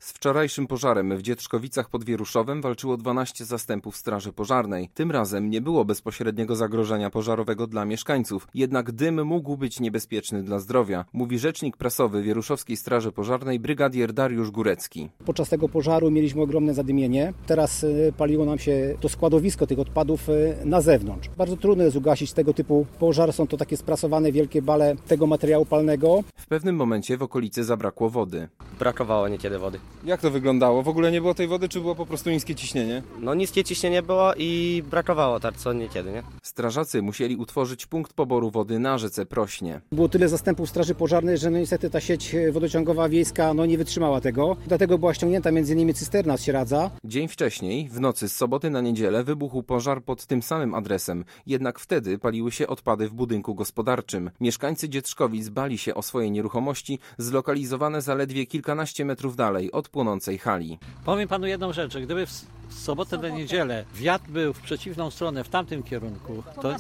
Z wczorajszym pożarem w Dzietrzkowicach pod Wieruszowem walczyło 12 zastępów Straży Pożarnej. Tym razem nie było bezpośredniego zagrożenia pożarowego dla mieszkańców, jednak dym mógł być niebezpieczny dla zdrowia, mówi rzecznik prasowy Wieruszowskiej Straży Pożarnej brygadier Dariusz Górecki. Podczas tego pożaru mieliśmy ogromne zadymienie. Teraz paliło nam się to składowisko tych odpadów na zewnątrz. Bardzo trudno jest ugasić tego typu pożar. Są to takie sprasowane wielkie bale tego materiału palnego. W pewnym momencie w okolicy zabrakło wody. Brakowało niekiedy wody. Jak to wyglądało? W ogóle nie było tej wody, czy było po prostu niskie ciśnienie? No niskie ciśnienie było i brakowało tak co niekiedy, nie? Strażacy musieli utworzyć punkt poboru wody na rzece Prośnie. Było tyle zastępów Straży Pożarnej, że niestety ta sieć wodociągowa wiejska nie wytrzymała tego. Dlatego była ściągnięta m.in. cysterna z Sieradza. Dzień wcześniej, w nocy z soboty na niedzielę, wybuchł pożar pod tym samym adresem. Jednak wtedy paliły się odpady w budynku gospodarczym. Mieszkańcy Dzietrzkowic bali się o swoje nieruchomości, zlokalizowane zaledwie kilkanaście metrów dalej od płonącej hali. Powiem panu jedną rzecz, że gdyby w sobotę na niedzielę wiatr był w przeciwną stronę, w tamtym kierunku,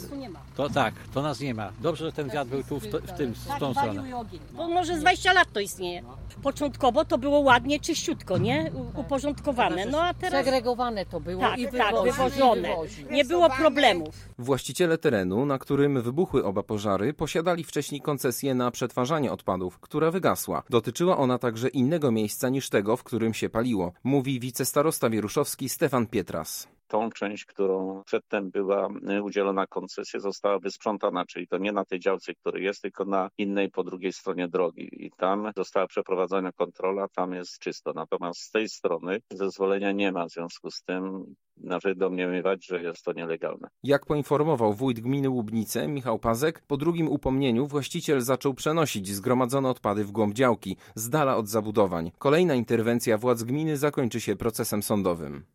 to nas nie ma. Dobrze, że ten wiatr był tu w tą stronę. Bo może z 20 lat to istnieje. Początkowo to było ładnie, czyściutko, nie? Uporządkowane. No a teraz... Segregowane to było Tak, i wywożone. Nie było problemów. Właściciele terenu, na którym wybuchły oba pożary, posiadali wcześniej koncesję na przetwarzanie odpadów, która wygasła. Dotyczyła ona także innego miejsca niż tego, w którym się paliło, mówi wicestarosta wieruszowski Stefan Pietras. Tą część, którą przedtem była udzielona koncesja, została wysprzątana, czyli to nie na tej działce, która jest, tylko na innej po drugiej stronie drogi. I tam została przeprowadzona kontrola, tam jest czysto. Natomiast z tej strony zezwolenia nie ma, w związku z tym należy domniemywać, że jest to nielegalne. Jak poinformował wójt gminy Łubnice Michał Pazek, po drugim upomnieniu właściciel zaczął przenosić zgromadzone odpady w głąb działki, z dala od zabudowań. Kolejna interwencja władz gminy zakończy się procesem sądowym.